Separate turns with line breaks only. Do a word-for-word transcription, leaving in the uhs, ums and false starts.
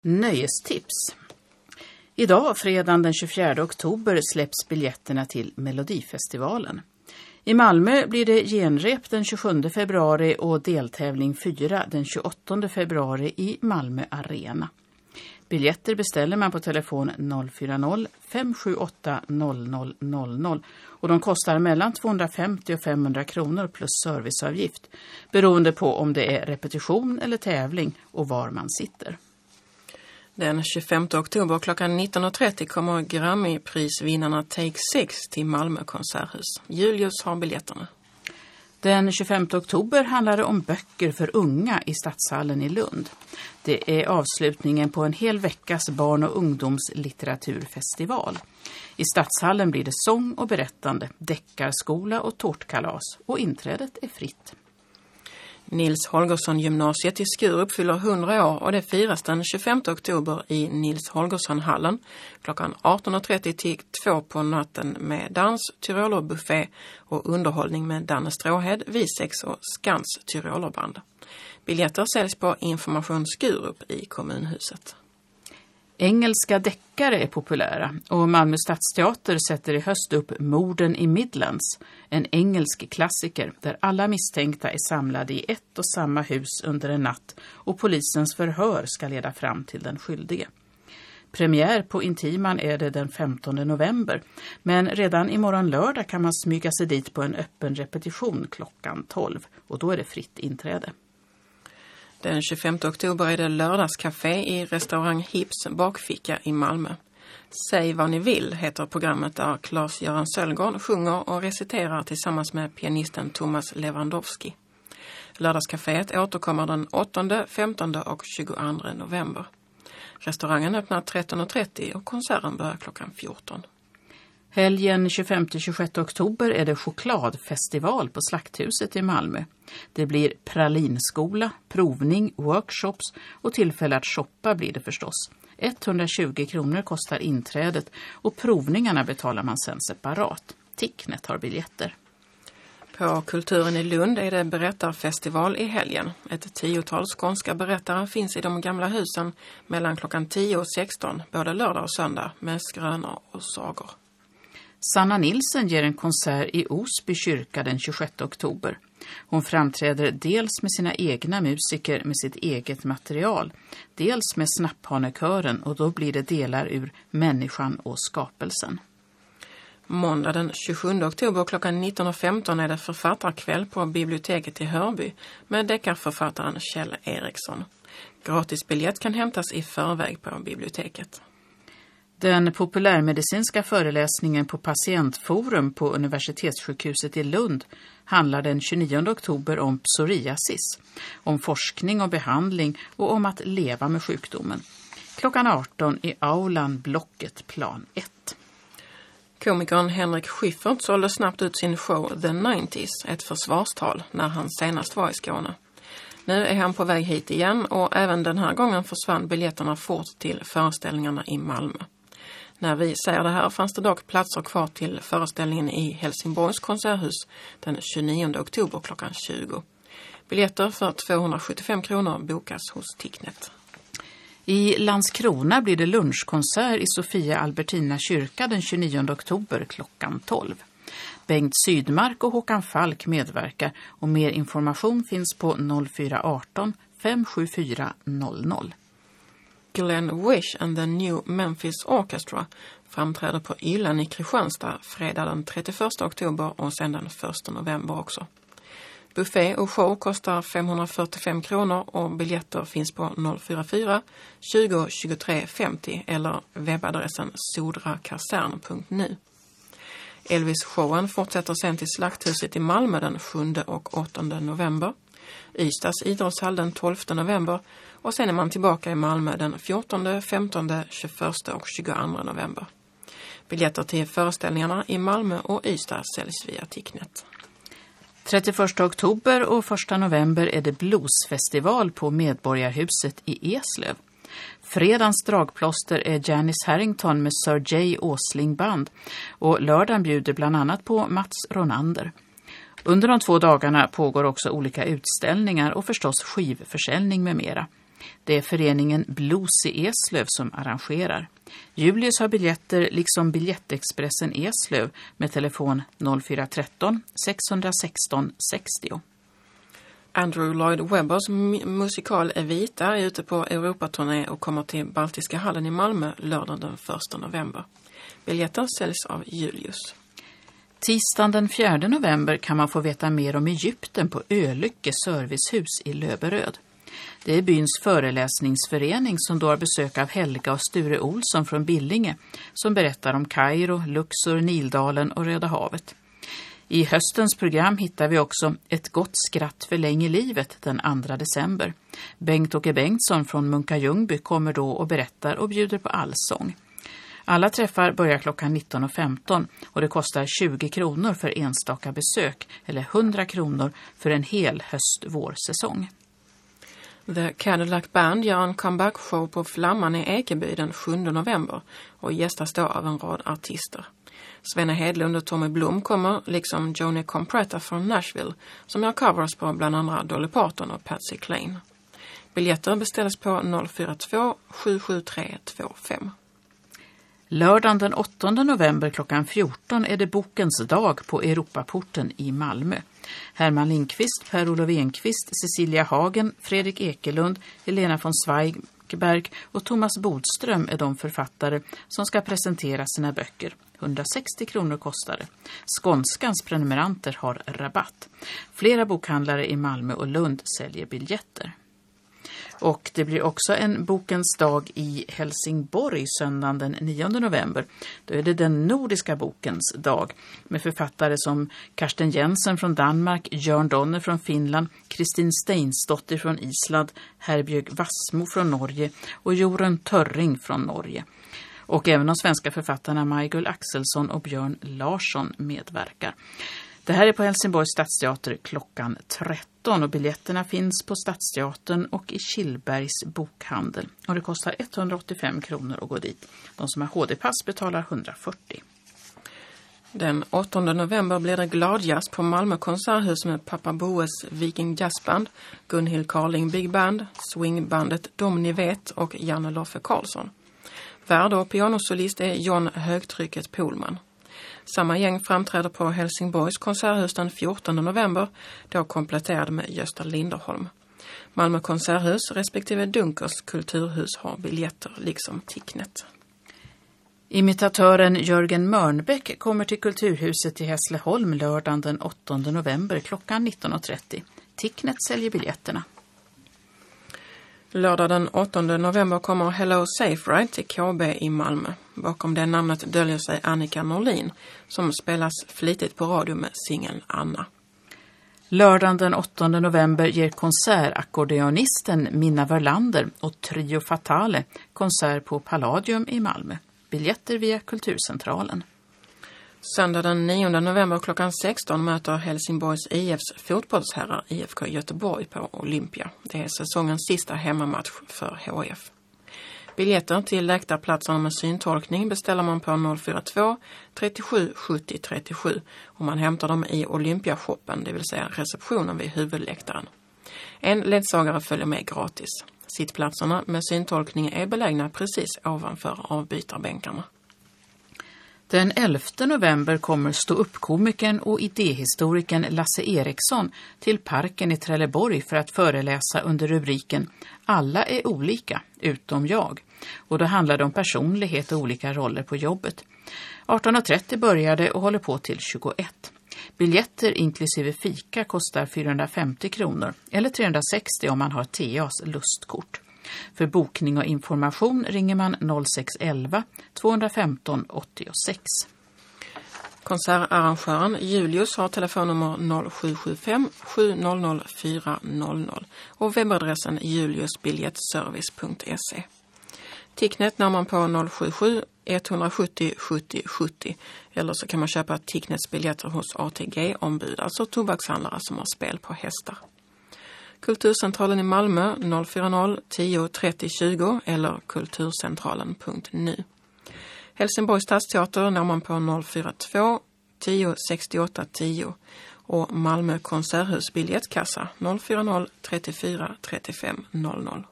Nöjestips. Idag, fredagen den tjugofjärde oktober, släpps biljetterna till Melodifestivalen. I Malmö blir det genrep den tjugosjunde februari och deltävling fyra den tjugoåttonde februari i Malmö Arena. Biljetter beställer man på telefon noll fyra noll fem sju åtta noll noll noll noll och de kostar mellan tvåhundrafemtio och femhundra kronor plus serviceavgift beroende på om det är repetition eller tävling och var man sitter.
Den tjugofemte oktober klockan nitton och trettio kommer Grammy-prisvinnarna Take Six till Malmö konserthus. Julius har biljetterna.
Den tjugofemte oktober handlar det om böcker för unga i Stadshallen i Lund. Det är avslutningen på en hel veckas barn- och ungdomslitteraturfestival. I Stadshallen blir det sång och berättande, deckarskola och tårtkalas och inträdet är fritt.
Nils Holgersson gymnasiet i Skurup fyller hundra år och det firas den tjugofemte oktober i Nils Holgersson-hallen klockan arton och trettio till två på natten med dans, tyrolerbuffé och underhållning med Danne Stråhed, Visex och Skans tyrolerband. Biljetter säljs på Information Skurup i kommunhuset.
Engelska deckare är populära och Malmö stadsteater sätter i höst upp Morden i Midlands, en engelsk klassiker där alla misstänkta är samlade i ett och samma hus under en natt och polisens förhör ska leda fram till den skyldige. Premiär på Intiman är det den femtonde november, men redan imorgon lördag kan man smyga sig dit på en öppen repetition klockan tolv och då är det fritt inträde.
Den tjugofemte oktober är det lördagscafé i restaurang Hips bakficka i Malmö. Säg vad ni vill heter programmet där Claes-Göran Sölgård sjunger och reciterar tillsammans med pianisten Thomas Lewandowski. Lördagscaféet återkommer den åttonde, femtonde och tjugoandra november. Restaurangen öppnar tretton och trettio och konserten börjar klockan fjorton.
Helgen tjugofemte till tjugosjätte oktober är det chokladfestival på Slakthuset i Malmö. Det blir pralinskola, provning, workshops och tillfälle att shoppa blir det förstås. etthundratjugo kronor kostar inträdet och provningarna betalar man sen separat. Ticknet har biljetter.
På Kulturen i Lund är det berättarfestival i helgen. Ett tiotal skånska berättare finns i de gamla husen mellan klockan tio och sexton, både lördag och söndag, med skrönor och sagor.
Sanna Nilsen ger en konsert i Osby kyrka den tjugosjätte oktober. Hon framträder dels med sina egna musiker med sitt eget material, dels med Snapphanekören och då blir det delar ur Människan och skapelsen.
Måndag den tjugosjunde oktober klockan nitton och femton är det författarkväll på biblioteket i Hörby med deckarförfattaren Kjell Eriksson. Gratisbiljett kan hämtas i förväg på biblioteket.
Den populärmedicinska föreläsningen på Patientforum på Universitetssjukhuset i Lund handlar den tjugonionde oktober om psoriasis, om forskning och behandling och om att leva med sjukdomen. Klockan arton i aulan blocket plan ett.
Komikern Henrik Schyffert sålde snabbt ut sin show The nittio, ett försvarstal, när han senast var i Skåne. Nu är han på väg hit igen och även den här gången försvann biljetterna fort till föreställningarna i Malmö. När vi säger det här fanns det dock platser kvar till föreställningen i Helsingborgs konserthus den tjugonionde oktober klockan tjugo. Biljetter för tvåhundrasjuttiofem kronor bokas hos Ticknet.
I Landskrona blir det lunchkonsert i Sofia Albertina kyrka den tjugonionde oktober klockan tolv. Bengt Sydmark och Håkan Falk medverkar och mer information finns på noll fyra ett åtta fem sju fyra noll noll.
Glenn Wish and the New Memphis Orchestra framträder på Yllan i Kristianstad fredag den trettioförsta oktober och sedan den första november också. Buffé och show kostar femhundrafyrtiofem kronor och biljetter finns på noll fyra fyra tjugo tjugotre femtio eller webbadressen sodrakasern punkt nu. Elvis-showen fortsätter sen till Slakthuset i Malmö den sjunde och åttonde november. Ystads idrottshall den tolfte november och sen är man tillbaka i Malmö den fjortonde, femtonde, tjugoförsta och tjugoandra november. Biljetter till föreställningarna i Malmö och Ystad säljs via Ticknet.
trettioförsta oktober och första november är det bluesfestival på Medborgarhuset i Eslöv. Fredagens dragplåster är Janice Harrington med Sir J. Åsling Band och lördagen bjuder bland annat på Mats Ronander. Under de två dagarna pågår också olika utställningar och förstås skivförsäljning med mera. Det är föreningen Blues i Eslöv som arrangerar. Julius har biljetter liksom Biljettexpressen Eslöv med telefon noll fyra ett tre sex ett sex sextio.
Andrew Lloyd Webbers mu- musikal Evita är ute på Europaturné och kommer till Baltiska hallen i Malmö lördag den första november. Biljetter säljs av Julius.
Tisdagen den fjärde november kan man få veta mer om Egypten på Ölycke servicehus i Löberöd. Det är byns föreläsningsförening som då har besök av Helga och Sture Olsson från Billinge som berättar om Kairo, Luxor, Nildalen och Röda havet. I höstens program hittar vi också Ett gott skratt för länge livet den andra december. Bengt-Åke Bengtsson från Munka Ljungby kommer då och berättar och bjuder på allsång. Alla träffar börjar klockan nitton och femton och det kostar tjugo kronor för enstaka besök eller hundra kronor för en hel höst-vårsäsong.
The Cadillac Band gör en comeback-show på Flamman i Ekeby den sjunde november och gästas då av en rad artister. Svenne Hedlund och Tommy Blom kommer, liksom Joni Compretta från Nashville, som gör covers på bland andra Dolly Parton och Patsy Cline. Biljetter beställs på noll fyra två sju sju tre två fem.
Lördagen den åttonde november klockan fjorton är det Bokens dag på Europaporten i Malmö. Herman Lindqvist, Per-Olof Enqvist, Cecilia Hagen, Fredrik Ekelund, Helena von Zweigbergk och Thomas Bodström är de författare som ska presentera sina böcker. hundrasextio kronor kostar det. Skånskans prenumeranter har rabatt. Flera bokhandlare i Malmö och Lund säljer biljetter. Och det blir också en Bokens dag i Helsingborg söndagen den nionde november. Då är det den nordiska Bokens dag med författare som Karsten Jensen från Danmark, Jörn Donner från Finland, Kristin Steinsdotter från Island, Herbjörg Wassmo från Norge och Jorun Törring från Norge. Och även de svenska författarna Michael Axelsson och Björn Larsson medverkar. Det här är på Helsingborgs stadsteater klockan tretton och biljetterna finns på Stadsteatern och i Killbergs bokhandel. Och det kostar etthundraåttiofem kronor att gå dit. De som har H D-pass betalar hundrafyrtio.
Den åttonde november blir det gladjazz på Malmö konserthus med Pappa Boes Viking Jazzband, Gunhild Carling Big Band, Swingbandet Domni Vet och Janne Loffe Karlsson. Värd och pianosolist är John Högtrycket Polman. Samma gäng framträder på Helsingborgs konserthus den fjortonde november, då kompletterad med Gösta Linderholm. Malmö konserthus respektive Dunkers kulturhus har biljetter liksom Ticknet.
Imitatören Jörgen Mörnbäck kommer till Kulturhuset i Hässleholm lördagen den åttonde november klockan nitton och trettio. Ticknet säljer biljetterna.
Lördag den åttonde november kommer Hello Safe Ride till K B i Malmö. Bakom det namnet döljer sig Annika Norlin som spelas flitigt på radio med singeln Anna.
Lördagen den åttonde november ger konsertakkordeonisten Minna Verlander och Trio Fatale konsert på Palladium i Malmö. Biljetter via Kulturcentralen.
Söndag den nionde november klockan sexton möter Helsingborgs I F:s fotbollsherrar I F K Göteborg på Olympia. Det är säsongens sista hemmamatch för H F. Biljetter till läktarplatserna med syntolkning beställer man på noll fyra två trettiosju sjuttio trettiosju och man hämtar dem i Olympiashoppen, det vill säga receptionen vid huvudläktaren. En ledsagare följer med gratis. Sittplatserna med syntolkning är belägna precis ovanför avbytarbänkarna.
Den elfte november kommer stå-upp-komikern och idéhistorikern Lasse Eriksson till parken i Trelleborg för att föreläsa under rubriken Alla är olika, utom jag. Och då handlar det om personlighet och olika roller på jobbet. arton och trettio började och håller på till tjugoett. Biljetter inklusive fika kostar fyrahundrafemtio kronor eller trehundrasextio om man har T A:s lustkort. För bokning och information ringer man noll sex elva tvåhundrafemton åttiosex.
Konsertarrangören Julius har telefonnummer noll sju sju fem sju noll noll fyra noll noll och webbadressen juliusbiljettservice punkt se. Ticknet när man på noll sju sju ett sju noll sjuttio sjuttio eller så kan man köpa Ticknets biljetter hos A T G-ombud, alltså tobakshandlare som har spel på hästar. Kulturcentralen i Malmö noll fyra noll tio trettio tjugo eller kulturcentralen punkt nu. Helsingborgs stadsteater når man på noll fyra två tio sextioåtta tio och Malmö konserthus biljettkassa noll fyra noll trettiofyra trettiofem noll noll.